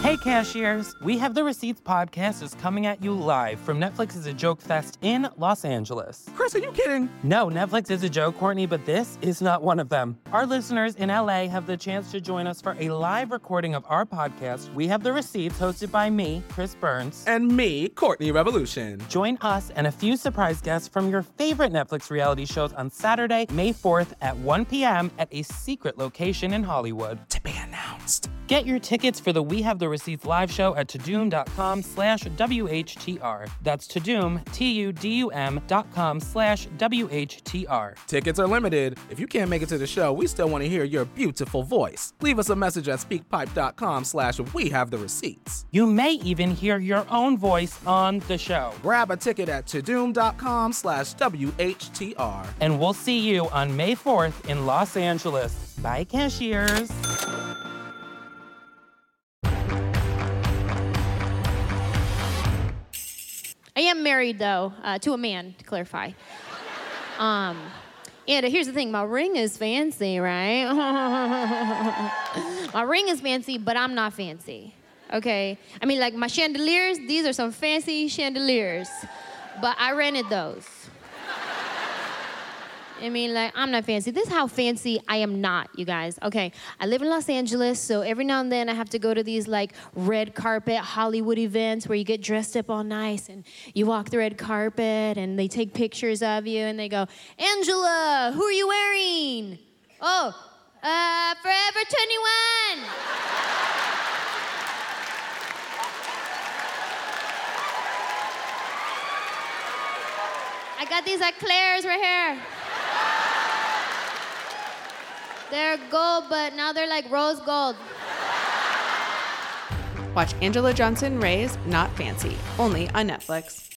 Hey, cashiers! We Have the Receipts podcast is coming at you live from Netflix's A Joke Fest in Los Angeles. Chris, are you kidding? No, Netflix is a joke, Courtney, but this is not one of them. Our listeners in LA have the chance to join us for a live recording of our podcast, We Have the Receipts, hosted by me, Chris Burns. And me, Courtney Revolution. Join us and a few surprise guests from your favorite Netflix reality shows on Saturday, May 4th at 1 p.m. at a secret location in Hollywood. To be announced. Get your tickets for the We Have the Receipts live show at tudum.com/WHTR. That's Tudum, TUDUM.com/WHTR. Tickets are limited. If you can't make it to the show, we still want to hear your beautiful voice. Leave us a message at speakpipe.com/We Have the Receipts. You may even hear your own voice on the show. Grab a ticket at tudum.com/WHTR. And we'll see you on May 4th in Los Angeles. Bye, cashiers. I am married, though, to a man, to clarify. And here's the thing. My ring is fancy, right? My ring is fancy, but I'm not fancy, okay? I mean, like, my chandeliers, these are some fancy chandeliers, but I rented those. I mean, like, I'm not fancy. This is how fancy I am not, you guys. Okay, I live in Los Angeles, so every now and then I have to go to these, like, red carpet Hollywood events where you get dressed up all nice and you walk the red carpet and they take pictures of you and they go, Angela, who are you wearing? Oh, Forever 21. I got these at Claire's right here. They're gold, but now they're like rose gold. Watch Angela Johnson Ray's Not Fancy, only on Netflix.